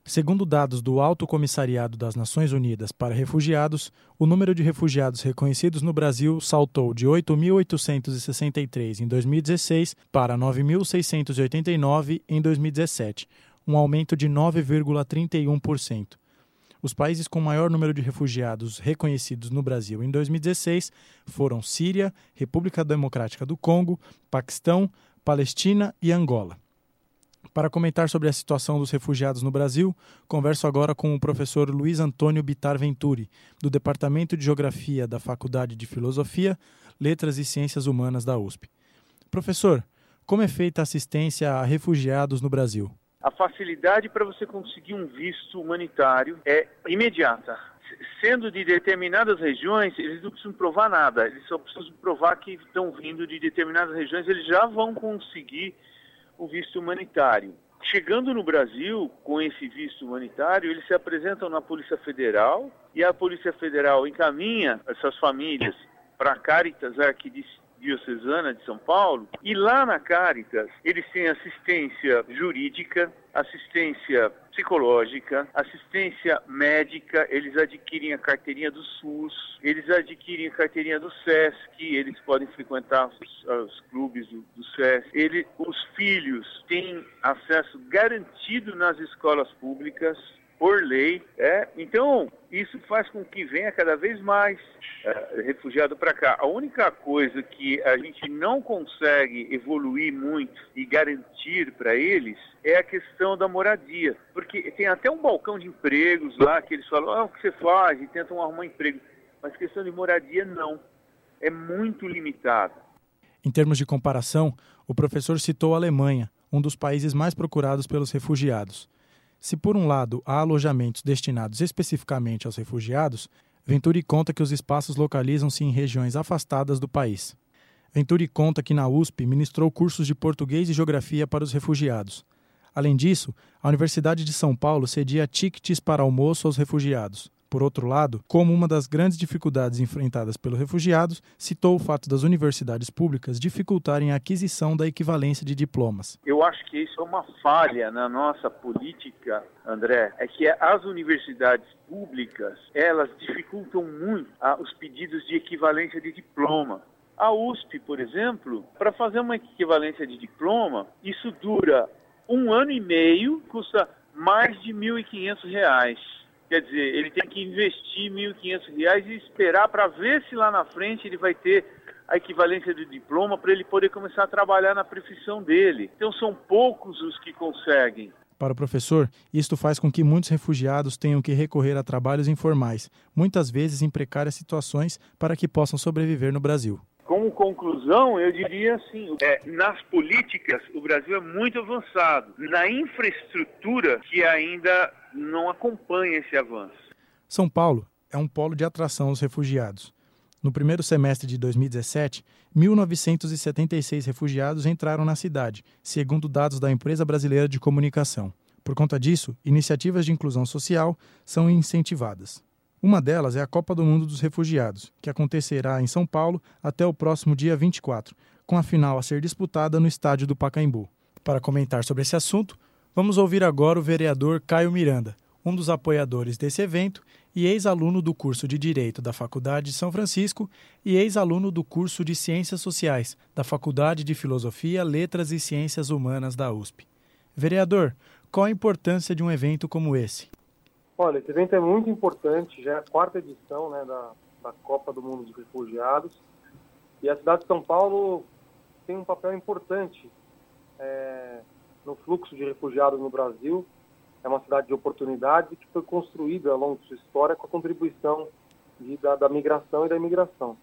Segundo dados do Alto Comissariado das Nações Unidas para Refugiados, o número de refugiados reconhecidos no Brasil saltou de 8.863 em 2016 para 9.689 em 2017, um aumento de 9,31%. Os países com maior número de refugiados reconhecidos no Brasil em 2016 foram Síria, República Democrática do Congo, Paquistão, Palestina e Angola. Para comentar sobre a situação dos refugiados no Brasil, converso agora com o professor Luiz Antônio Bittar Venturi, do Departamento de Geografia da Faculdade de Filosofia, Letras e Ciências Humanas da USP. Professor, como é feita a assistência a refugiados no Brasil? A facilidade para você conseguir um visto humanitário é imediata. Sendo de determinadas regiões, eles não precisam provar nada, eles só precisam provar que estão vindo de determinadas regiões, eles já vão conseguir o visto humanitário. Chegando no Brasil, com esse visto humanitário, eles se apresentam na Polícia Federal e a Polícia Federal encaminha essas famílias para a Caritas Arquidiocesana de São Paulo, e lá na Caritas eles têm assistência jurídica, assistência psicológica, assistência médica, eles adquirem a carteirinha do SUS, eles adquirem a carteirinha do SESC, eles podem frequentar os clubes do SESC, os filhos têm acesso garantido nas escolas públicas, por lei, Então, isso faz com que venha cada vez mais refugiado para cá. A única coisa que a gente não consegue evoluir muito e garantir para eles é a questão da moradia. Porque tem até um balcão de empregos lá que eles falam, o que você faz? E tentam arrumar emprego. Mas questão de moradia, não. É muito limitada. Em termos de comparação, o professor citou a Alemanha, um dos países mais procurados pelos refugiados. Se, por um lado, há alojamentos destinados especificamente aos refugiados, Venturi conta que os espaços localizam-se em regiões afastadas do país. Venturi conta que na USP ministrou cursos de português e geografia para os refugiados. Além disso, a Universidade de São Paulo cedia tickets para almoço aos refugiados. Por outro lado, como uma das grandes dificuldades enfrentadas pelos refugiados, citou o fato das universidades públicas dificultarem a aquisição da equivalência de diplomas. Eu acho que isso é uma falha na nossa política, André, é que as universidades públicas, elas dificultam muito os pedidos de equivalência de diploma. A USP, por exemplo, para fazer uma equivalência de diploma, isso dura 1 ano e meio, custa mais de R$ 1.500. Quer dizer, ele tem que investir R$ 1.500 e esperar para ver se lá na frente ele vai ter a equivalência do diploma para ele poder começar a trabalhar na profissão dele. Então são poucos os que conseguem. Para o professor, isto faz com que muitos refugiados tenham que recorrer a trabalhos informais, muitas vezes em precárias situações, para que possam sobreviver no Brasil. Como conclusão, eu diria assim, nas políticas o Brasil é muito avançado, na infraestrutura que ainda não acompanha esse avanço. São Paulo é um polo de atração aos refugiados. No primeiro semestre de 2017, 1.976 refugiados entraram na cidade, segundo dados da Empresa Brasileira de Comunicação. Por conta disso, iniciativas de inclusão social são incentivadas. Uma delas é a Copa do Mundo dos Refugiados, que acontecerá em São Paulo até o próximo dia 24, com a final a ser disputada no estádio do Pacaembu. Para comentar sobre esse assunto, vamos ouvir agora o vereador Caio Miranda, um dos apoiadores desse evento e ex-aluno do curso de Direito da Faculdade de São Francisco e ex-aluno do curso de Ciências Sociais da Faculdade de Filosofia, Letras e Ciências Humanas da USP. Vereador, qual a importância de um evento como esse? Olha, esse evento é muito importante, já é a 4ª edição da Copa do Mundo dos Refugiados, e a cidade de São Paulo tem um papel importante no fluxo de refugiados no Brasil. É uma cidade de oportunidade que foi construída ao longo de sua história com a contribuição da migração e da imigração.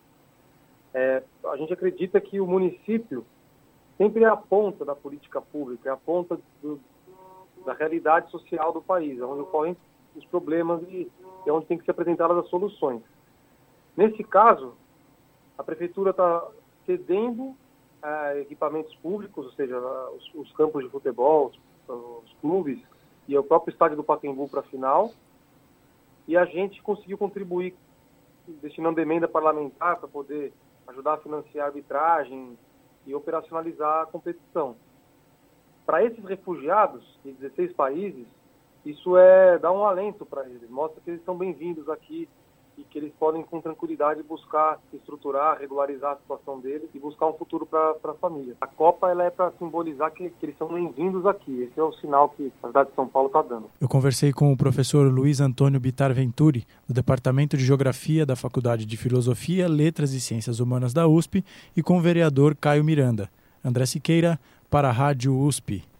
A gente acredita que o município sempre é a ponta da política pública, é a ponta da realidade social do país, onde ocorrem os problemas e onde tem que ser apresentadas as soluções. Nesse caso, a prefeitura está cedendo equipamentos públicos, ou seja, os campos de futebol, os clubes e o próprio estádio do Pacaembu para a final, e a gente conseguiu contribuir destinando emenda parlamentar para poder ajudar a financiar a arbitragem e operacionalizar a competição. Para esses refugiados de 16 países, isso dá um alento para eles, mostra que eles estão bem-vindos aqui e que eles podem com tranquilidade buscar se estruturar, regularizar a situação deles e buscar um futuro para a família. A Copa ela é para simbolizar que eles são bem-vindos aqui. Esse é o sinal que a cidade de São Paulo está dando. Eu conversei com o professor Luiz Antônio Bittar Venturi, do Departamento de Geografia da Faculdade de Filosofia, Letras e Ciências Humanas da USP, e com o vereador Caio Miranda. André Siqueira, para a Rádio USP.